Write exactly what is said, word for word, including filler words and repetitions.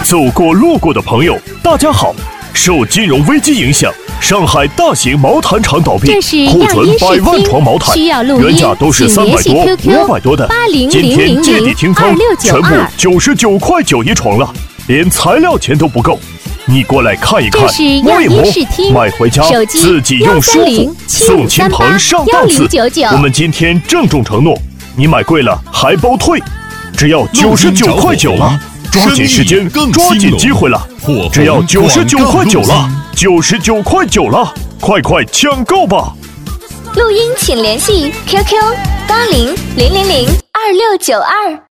走过路过的朋友，大家好。受金融危机影响，上海大型毛毯厂倒闭，库存百万床毛毯，原价都是三百多、五百多的，今天借地清仓，全部九十九块九一床了，连材料钱都不够。你过来看一看，摸一摸，买回家自己用舒服，送亲朋上档次。我们今天郑重承诺，你买贵了还包退，只要九十九块九了。抓紧时间，抓紧机会了！只要九十九块九了，九十九块九了，快快抢购吧！ 录音请联系 Q Q 八零零零零二六九二。